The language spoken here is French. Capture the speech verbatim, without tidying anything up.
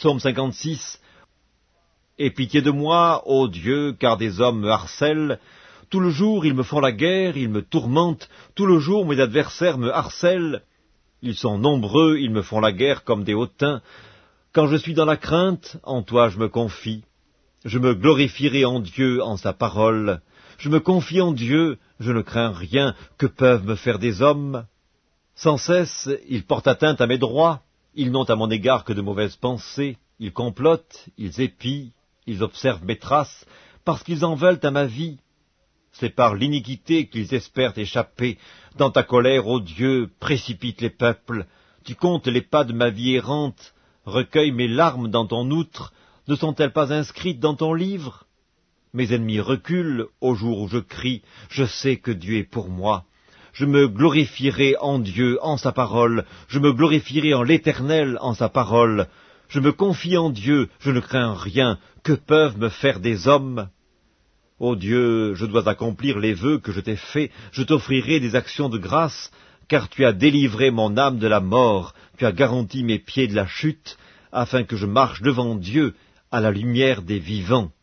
Psaume cinquante-six. Aie pitié de moi, ô Dieu, car des hommes me harcèlent. Tout le jour ils me font la guerre, ils me tourmentent. Tout le jour mes adversaires me harcèlent. Ils sont nombreux, ils me font la guerre comme des hautains. Quand je suis dans la crainte, en toi je me confie. Je me glorifierai en Dieu, en sa parole. Je me confie en Dieu, je ne crains rien. Que peuvent me faire des hommes? Sans cesse, ils portent atteinte à mes droits. Ils n'ont à mon égard que de mauvaises pensées. Ils complotent, ils épient, ils observent mes traces, parce qu'ils en veulent à ma vie. C'est par l'iniquité qu'ils espèrent échapper. Dans ta colère, ô Dieu, précipite les peuples. Tu comptes les pas de ma vie errante. Recueille mes larmes dans ton outre. Ne sont-elles pas inscrites dans ton livre? Mes ennemis reculent au jour où je crie. Je sais que Dieu est pour moi. Je me glorifierai en Dieu, en sa parole. Je me glorifierai en l'Éternel, en sa parole. Je me confie en Dieu, je ne crains rien. Que peuvent me faire des hommes? Ô Dieu, je dois accomplir les vœux que je t'ai faits. Je t'offrirai des actions de grâce, car tu as délivré mon âme de la mort. Tu as garanti mes pieds de la chute, afin que je marche devant Dieu à la lumière des vivants.